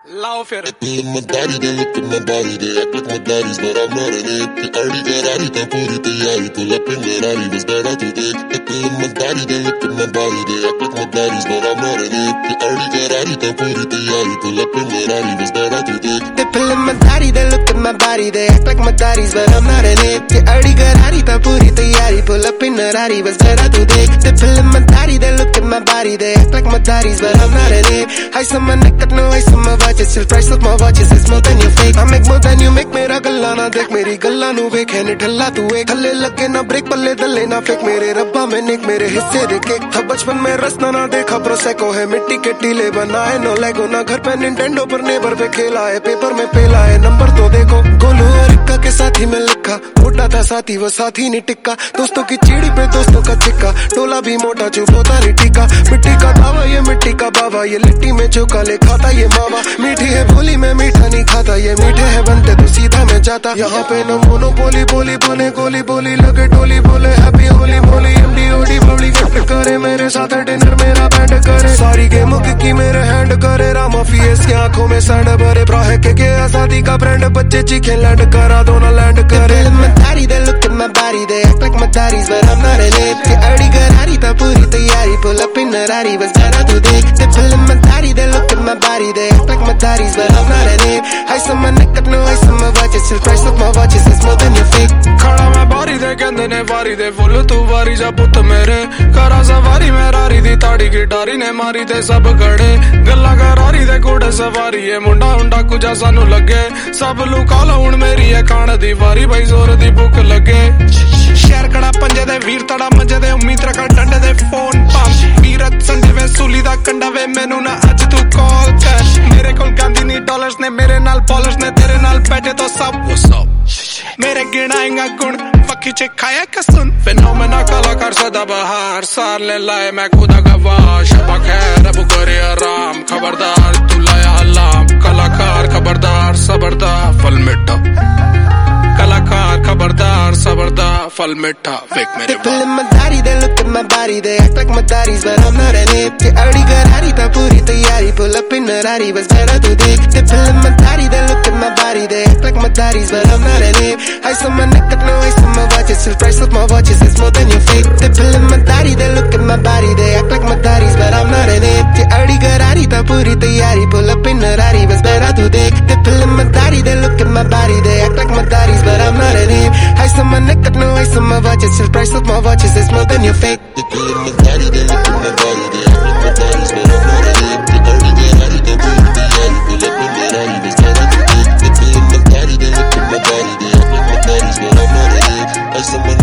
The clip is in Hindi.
लाओ फिर my body, they look at my body, they act like my daddy's, but I'm not an ape. They already got out, tá puri tayari, pull up in Ferrari, was better to take. My body, they look at my body, they act like my daddy's, but I'm not an ape. They already got out, tá puri tayari, pull up in Ferrari, was better to take. They pillin' my body, they look at my body, they act like my daddy's, but I'm not an ape. They already got out, tá puri tayari, pull up in Ferrari, was better to take. They pillin' my body, they look at my body, they act like my daddy's, but I'm not an ape. Ice on my neck, got no ice on my watch, it's still price of my watches, it's more than you fake. I make more than you make, मेरा गल्ला ना देख, मेरी गल्ला नू वेख है ठल्ला तू एक थल्ले लगे ना ब्रेक पल्ले दल्ले ना फेंक, मेरे रब्बा में निक मेरे हिस्से देखे था बचपन में रसना ना देखा प्रोसेको है मिट्टी के टीले बनाए नो लेगो ना घर पे निंटेंडो पर नेबर पे खेला है पेपर में पेला है नंबर तो देखो गोलू और इक्का के साथी में लिखा मोटा था साथी वो साथी नहीं टिक्का दोस्तों की चीड़ी पे दोस्तों का चिक्का टोला भी मोटा चुप होता नहीं टिका मिट्टी का धावा ये मिट्टी का बाबा ये लिट्टी में चौका ले खाता ये मावा मीठी है भोली में मीठा नहीं खाता ये मीठे है बनते तो सीधा मैं जाता यहाँ पे न मोनोपोली बोली बने गोली बोली लगे टोली बोले हैप्पी होली बोली एमडी ओडी बबली गिफ्ट करे मेरे साथ डिनर मेरा बैंड करे सारी गेम की मेरे हैंड करे रामा फीएस की आंखों में सैंड भरे ब्राह के आजादी का ब्रांड बच्चे चीखे लैंड करा दो ना लैंड करे they look at my body, they act like my daddy's, but I'm not an ape. They already got out, tá puri tayari, pull up in Ferrari, was better to take. They pillin' my daddy, they look at my body, they act like my daddy's, but I'm not an ape. Ice on my neck, got no ice on my watches, still price of my watches, it's more than your fake. खड़ा मैं बारी दे कहंदे ने वारी दे फुल तू वारी जा पुत मेरे करा सवारी मैं रारी दी ताड़ी की डारी ने मारी दे सब गड़े गल्ला करारी दे घोड़े सवारी है मुंडा उंडा कुजा सानू लगे सब लुका लो हुण मेरी है खाण दी वारी भाई जोर दी भुख लगे शहर कड़ा पंजे दे वीर तड़ा मंजे दे उम्मीद रखा डंडे दे फोन पंप वीरत संजे वे सूली दा कंडा वे मैनू ना अज तू कॉल कर मेरे कोल गांधी नी डॉलर्स ने मेरे नाल पॉलिश ने तेरे नाल बैठे तो सब मेरे गिनाएंगा गुण पक्की चे खाया कसुन फिनोमेना कलाकार सदा बहार सार ले लाए मैं खुदा गवाह शबा खैर अब करे आराम खबरदार तू लाया अलाम कलाकार खबरदार सबरदार फल मिठा कलाकार खबरदार सबरदार फल मिठा फेक मेरे They pillin' my daddy, they look at my body, they act like my daddy's, but I'm not an ape. They already got out, tá puri tayari, pull up in Ferrari, was better to take. They pillin' my daddy, they look at my body, they act like my daddy's, but I'm not an ape. Ice on my neck, got no ice on my watches, still price of my watches, it's more than your fake. They pillin' my daddy, they look at my body, they act like my daddy's, but I'm not an ape. They already got out, tá puri tayari, pull up in Ferrari, was better to take. They pillin' my daddy, they look at my body, they act like my daddy's, but I'm not an ape. Ice on my neck, got no ice on my watches, still price of my watches, it's more than your fake. They pillin' my body, they look at my body, they act like my daddy's, but I'm not an ape. They already got out, tá puri tayari, pull up in Ferrari, was better to take. They pillin' my body, they look at my body, they act like my daddy's, but I'm not an ape. Ice on my